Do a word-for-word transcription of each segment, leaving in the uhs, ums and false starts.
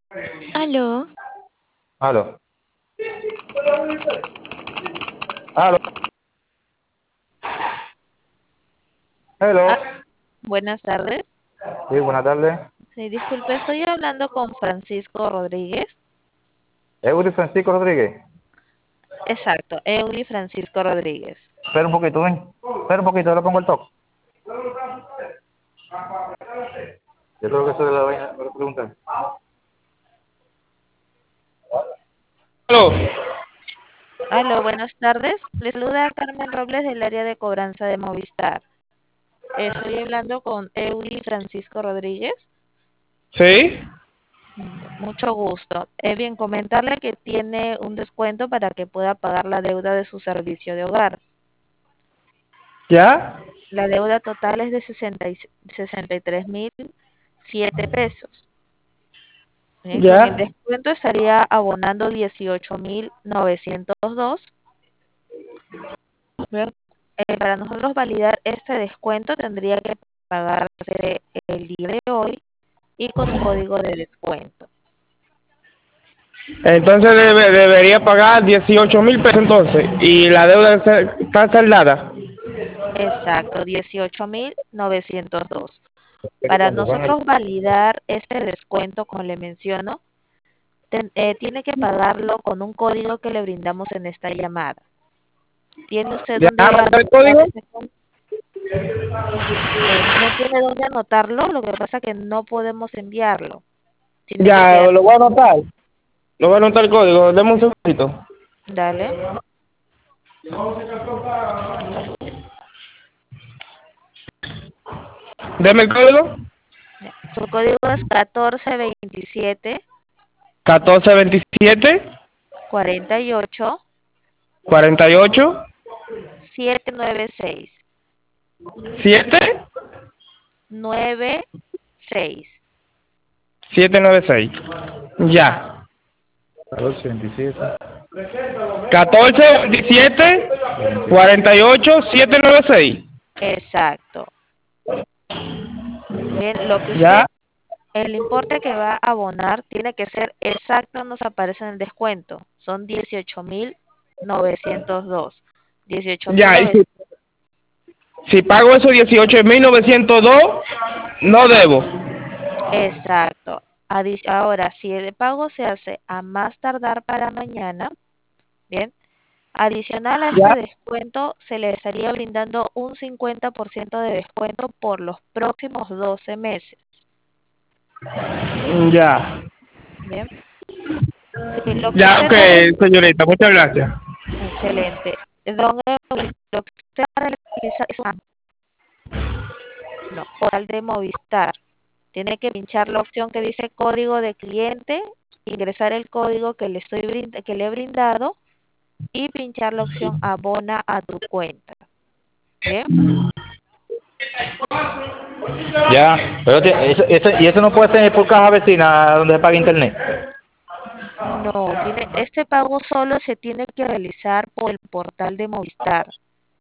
Aló. Aló. Aló. Hello. Ah, buenas tardes. Sí, buenas tardes. Sí, disculpe, estoy hablando con Francisco Rodríguez. Eury Francisco Rodríguez. Exacto, Eury Francisco Rodríguez. Espera un poquito, ven. Espera un poquito, le pongo el toque. Yo creo que eso es la vaina, me lo preguntan. Aló. Aló, buenas tardes. Le saluda Carmen Robles del área de cobranza de Movistar. Estoy hablando con Eury Francisco Rodríguez. Sí. Mucho gusto. Es bien comentarle que tiene un descuento para que pueda pagar la deuda de su servicio de hogar. ¿Ya? La deuda total es de sesenta y sesenta y tres mil siete pesos. Bien, con el ¿Ya? descuento estaría abonando dieciocho mil novecientos dos. Bien, eh, para nosotros validar este descuento tendría que pagarse el día de hoy y con un código de descuento. Entonces debe- debería pagar dieciocho mil pesos entonces. Y la deuda está está saldada. Exacto, dieciocho mil novecientos dos. Para nosotros validar este descuento, como le menciono, ten- eh, tiene que pagarlo con un código que le brindamos en esta llamada. ¿Tiene usted ¿Ya dónde mandó el anotar código? ese código? Eh, no tiene dónde anotarlo, lo que pasa es que no podemos enviarlo. Tiene que Ya, ser, lo voy a anotar. Lo voy a anotar el código. Deme un segundito. dale. Deme el código. Su código es catorce veintisiete catorce veintisiete cuarenta y ocho cuarenta y ocho setecientos noventa y seis. siete noventa y seis. siete nueve seis. Ajá, Ya. catorce veintisiete catorce veintisiete cuarenta y ocho siete nueve seis. exacto. Bien, lo que usted, Ya. el importe que va a abonar tiene que ser exacto, nos aparece en el descuento. Son dieciocho mil novecientos dos. dieciocho mil Ya. Y si, novecientos. si pago esos dieciocho mil novecientos dos, no debo. Exacto. Adi- Ahora, si el pago se hace a más tardar para mañana, bien, adicional a este Ya. descuento se le estaría brindando un cincuenta por ciento de descuento por los próximos doce meses. Ya. Bien, si lo que Ya, usted ok, va a realizar, señorita. Muchas gracias. excelente. Don Eury, lo que usted va a realizar es un no, portal de Movistar. Tiene que pinchar la opción que dice código de cliente, ingresar el código que le estoy brind- que le he brindado y pinchar la opción abona a tu cuenta. Bien, Ya. Pero te- eso, eso- y eso no puede ser por caja vecina donde se paga internet. no, tiene, este pago solo se tiene que realizar por el portal de Movistar.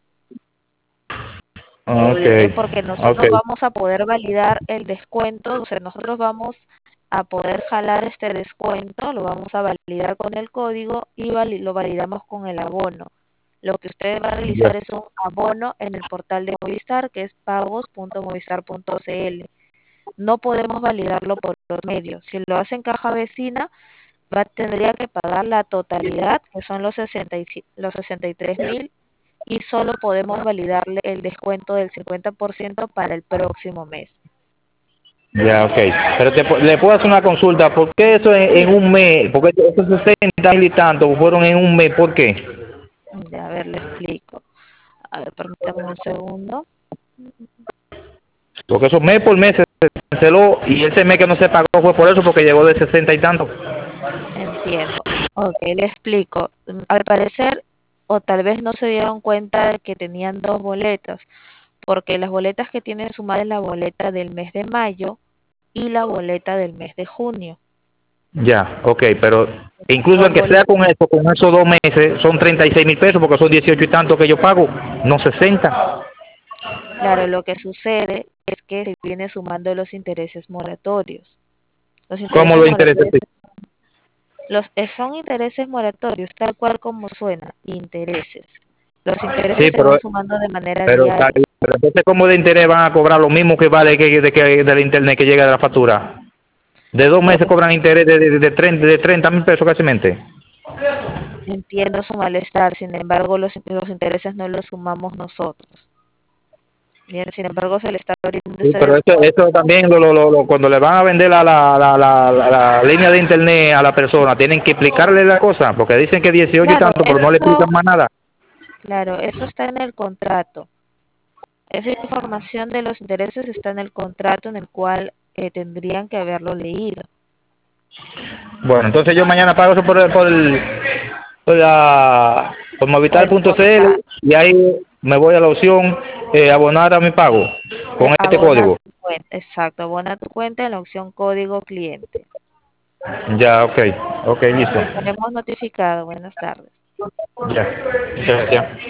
Ok. Bien, porque Ok. nosotros vamos a poder validar el descuento, o sea, nosotros vamos a poder jalar este descuento, lo vamos a validar con el código y vali- lo validamos con el abono. Lo que usted va a Ya. realizar es un abono en el portal de Movistar, que es pagos punto movistar punto cl. No podemos validarlo por los medios. Si lo hace en caja vecina, va, tendría que pagar la totalidad, que son los sesenta y si- los sesenta y tres mil, y solo podemos validarle el descuento del cincuenta por ciento para el próximo mes. Ya, ok. Pero te, pu- le puedo hacer una consulta. ¿Por qué eso en, en un mes? Porque esos sesenta mil y tanto fueron en un mes. ¿Por qué? Ya, a ver, le explico. A ver, permítame un segundo. Porque esos mes por mes se canceló y ese mes que no se pagó fue por eso, porque llegó de sesenta y tanto. Entiendo. Ok, le explico. Mm, Al parecer, o tal vez no se dieron cuenta de que tenían dos boletas, porque las boletas que tienen sumadas es la boleta del mes de mayo y la boleta del mes de junio. Ya, ok, pero incluso Son aunque sea boletas. con eso, con esos dos meses, son treinta y seis mil pesos, porque son dieciocho y tanto que yo pago, no sesenta. Claro, lo que sucede es que se viene sumando los intereses moratorios. Los ¿Cómo intereses lo interesa? moratorios, Sí. Los eh, son intereses moratorios, tal cual como suena, intereses. Los intereses Sí, se van pero, sumando de manera pero, está diaria. bien, pero entonces, ¿cómo de interés van a cobrar lo mismo que vale que, de, que del internet que llega de la factura? De dos Lo meses que cobran interés de, de, de, treinta, de treinta mil pesos casi mente. entiendo su malestar, sin embargo, los, los intereses no los sumamos nosotros. Bien, sin embargo, se le está abriendo Sí, ese pero eso, descuento. eso también, lo, lo, lo, lo- cuando le van a vender la, la, la, la, la, la línea de internet a la persona, tienen que explicarle la cosa, porque dicen que dieciocho y Claro, tanto, pero no le explican eso, más nada. claro, eso está en el contrato. Esa información de los intereses está en el contrato en el cual eh, tendrían que haberlo leído. Bueno, entonces yo mañana pago eso por, el- por, el, por, la, por Por el movistar.cl portal. y ahí me voy a la opción eh, abonar a mi pago con Eh, este abona código. tu cuenta, exacto, abona tu cuenta en la opción código cliente. Ya, ok, ok, listo. Le estaremos notificado. Buenas tardes. Ya, muchas gracias.